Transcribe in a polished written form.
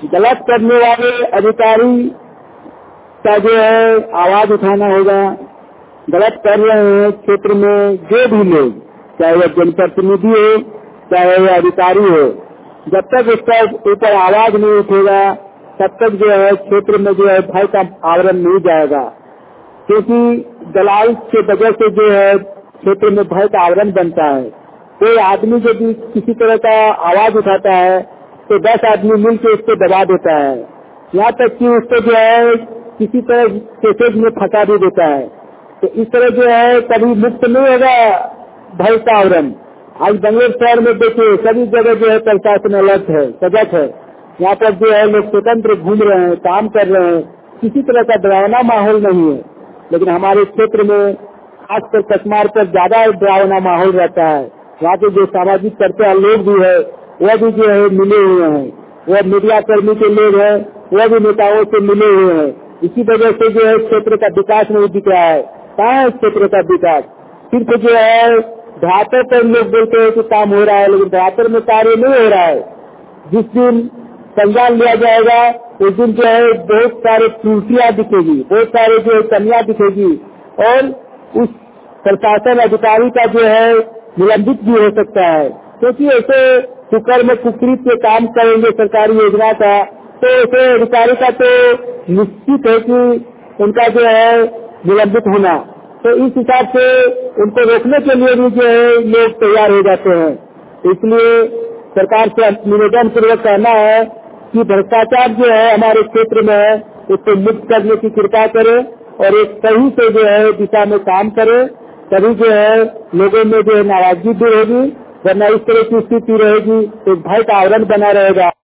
गलत करने वाले अधिकारी का जो है आवाज उठाना होगा। गलत कर रहे हैं क्षेत्र में जो भी लोग, चाहे वह जनप्रतिनिधि हो चाहे वह अधिकारी हो, जब तक उसका ऊपर आवाज नहीं उठेगा तब तक जो है क्षेत्र में जो है भय का आवरण नहीं जाएगा। क्योंकि दलाल के वजह से जो है क्षेत्र में भय का आवरण बनता है। कोई आदमी यदि किसी तरह का आवाज उठाता है तो 10 आदमी मिलकर उसको दबा देता है, यहाँ तक कि उसको जो है किसी तरह केसेज में फंसा भी देता है। तो इस तरह जो है कभी मुक्त नहीं होगा भय का आवरण। आज बंगलोर शहर में देखिए सभी जगह जो है प्रशासन अलर्ट है, सजग है। यहाँ पर जो है लोग स्वतंत्र घूम रहे हैं, काम कर रहे हैं, किसी तरह का डरावना माहौल नहीं है। लेकिन हमारे क्षेत्र में खासकर कचमार पर ज्यादा डरावना माहौल रहता है। वहाँ के जो सामाजिक कर्ता लोग भी है वह भी जो है मिले हुए हैं, वह मीडिया कर्मी के लोग हैं, वह भी नेताओं से मिले हुए हैं। इसी वजह से जो है क्षेत्र का विकास नहीं दिख रहा है। कहाँ है क्षेत्र का विकास? सिर्फ जो है देहातों पर लोग बोलते हैं कि काम हो रहा है, लेकिन देहातों में कार्य नहीं हो रहा है। जिस दिन संज्ञान लिया जाएगा उस दिन जो है बहुत सारे त्रुटियां दिखेगी, बहुत सारे जो है कमियां दिखेगी और उस प्रशासन अधिकारी का जो है निलंबित भी हो सकता है। क्योंकि ऐसे कुकर्म कुकृत के काम करेंगे सरकारी योजना का, तो ऐसे अधिकारी का तो निश्चित है कि उनका जो है निलंबित होना। तो इस हिसाब से उनको रोकने के लिए भी जो है लोग तैयार हो जाते हैं। इसलिए सरकार से निवेदन पूर्वक कहना है कि भ्रष्टाचार जो है हमारे क्षेत्र में है उसको मुक्त करने की कृपा करें और एक सही से जो है दिशा में काम करें। तभी जो है लोगों में जो है नाराजगी दूर होगी, वरना इस तरह की स्थिति रहेगी तो भय का आवरण बना रहेगा।